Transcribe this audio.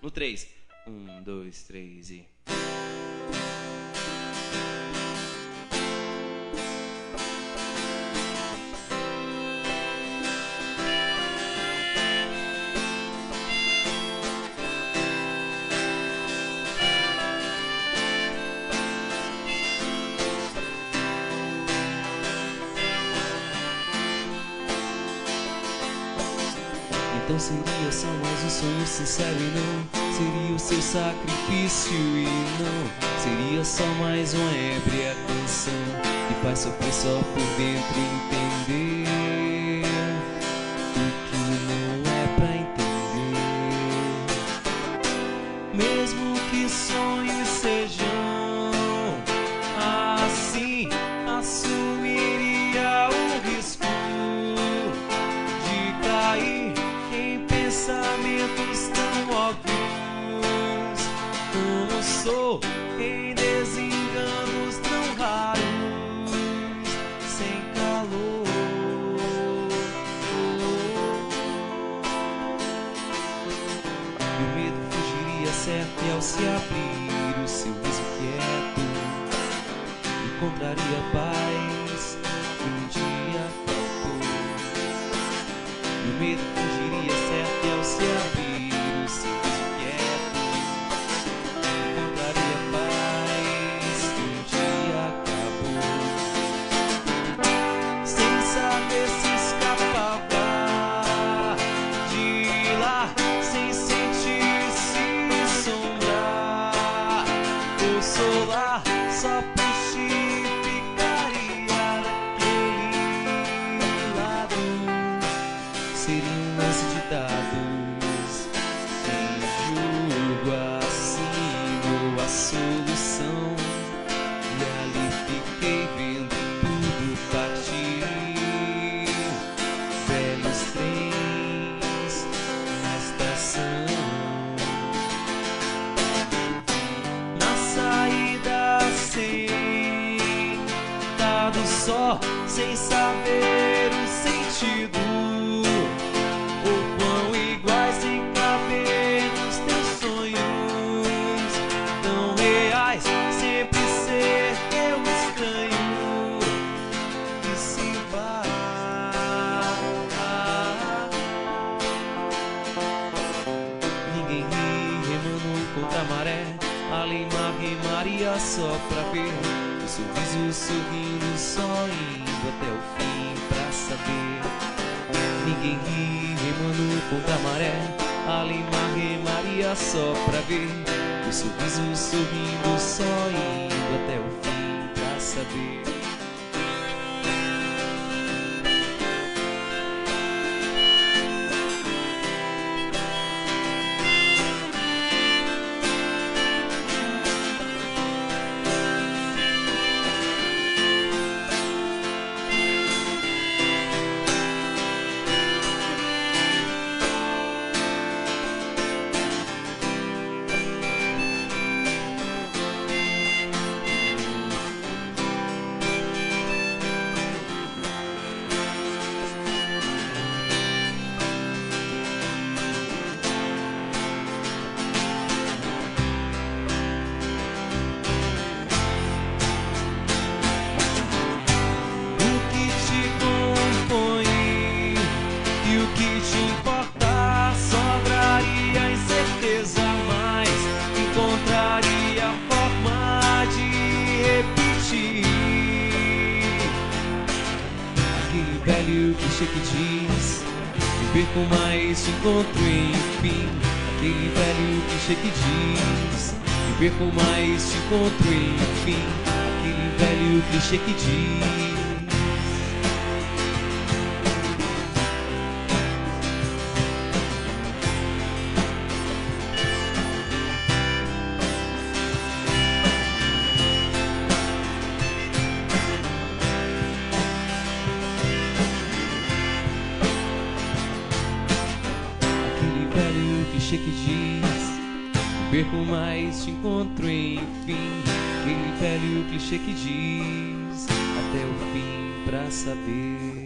No 3. 1, 2, 3 e... Então seria só mais um sonho sincero e não seria o seu sacrifício e não seria só mais uma ébria canção que faz sofrer só por dentro entender o que não é pra entender. Mesmo que sonhos sejam assim, assumiria o risco de cair pensamentos tão óbvios como sou, em desenganos tão raros, sem calor. E o medo fugiria certo e ao se abrir o seu riso quieto encontraria paz que um dia faltou. E o medo fugiria certo e ao se abrir o seu riso quieto encontraria paz que um dia acabou. Sem saber se escapava de lá, sem sentir-se sombrar ou solar, só ficaria naquele lado. Seria um lance de dados, sem julgo assim ou a solução. E ali fiquei vendo tudo partir, velhos trens na estação. Na saída sentado só, sem saber o sentido, ou quão iguais sem caber nos teus sonhos tão reais, sempre ser teu estranho que se vai. Ninguém ri remando contra a maré, além mar remaria só pra ver o sorriso sorrindo, só indo até o fim pra saber. Ninguém ri remando contra a maré, além mar remaria só pra ver o sorriso sorrindo, só indo até o fim pra saber. Velho clichê que diz: viver com mais te encontro enfim. Aquele velho clichê que diz: viver com mais te encontro enfim. Aquele velho clichê que diz. Clichê que diz: viver com mais te encontro enfim. Aquele velho clichê que diz: até o fim pra saber.